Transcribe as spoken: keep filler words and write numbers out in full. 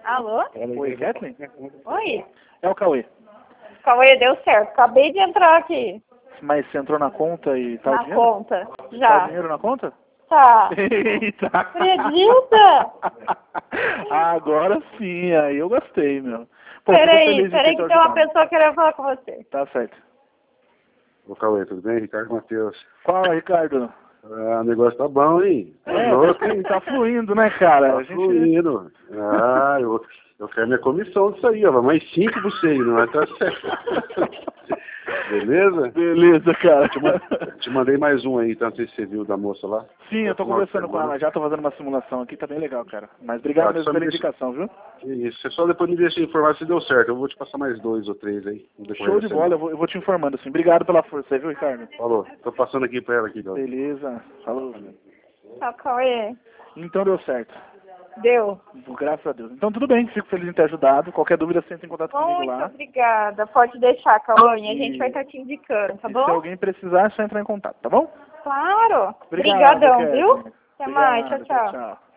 Alô? Oi, Kathleen? Oi? É o Cauê. Cauê, deu certo. Acabei de entrar aqui. Mas você entrou na conta e tá o Na dinheiro? conta. Tá o Já. dinheiro na conta? Tá. Eita! Acredita? Agora sim, aí eu gostei, meu. Pô, fico Peraí, feliz de ter peraí te que tem uma ajudado. pessoa querendo falar com você. Tá certo. Ô, Cauê, tudo bem? Ricardo Matheus. Fala, Ricardo. Ah, o negócio tá bom, hein? Tá É, louco, tá, hein? tá fluindo, né, cara? Tá A gente... fluindo. Ah, eu, eu quero minha comissão disso aí, ó. Mais cinco pra você aí, não é? Tá certo. Beleza? Beleza, cara. Te, ma te mandei mais um aí, tá? Não sei se você viu da moça lá. Sim, eu tô conversando com ela, já tô fazendo uma simulação aqui, tá bem legal, cara. Mas obrigado Ah, mesmo só pela me deixa- indicação, viu? Que isso. Você só depois me deixa informar se deu certo. Eu vou te passar mais dois ou três aí. no decorrer Show da de bola, semana. eu vou, eu vou te informando, assim. Obrigado pela força aí, viu, Ricardo? Falou. Tô passando aqui pra ela aqui, galera. Beleza, falou. Tá, Cauê. Então deu certo. Deu. Graças a Deus. Então tudo bem, fico feliz em ter ajudado. Qualquer dúvida, você entra em contato comigo Muito lá. obrigada. Pode deixar, Cauê. A gente E- vai estar te indicando, tá E bom? se alguém precisar, é só entrar em contato, tá bom? Claro. Obrigado, Obrigadão, Kathleen. viu? Até mais. Obrigado, Tchau, tchau. tchau.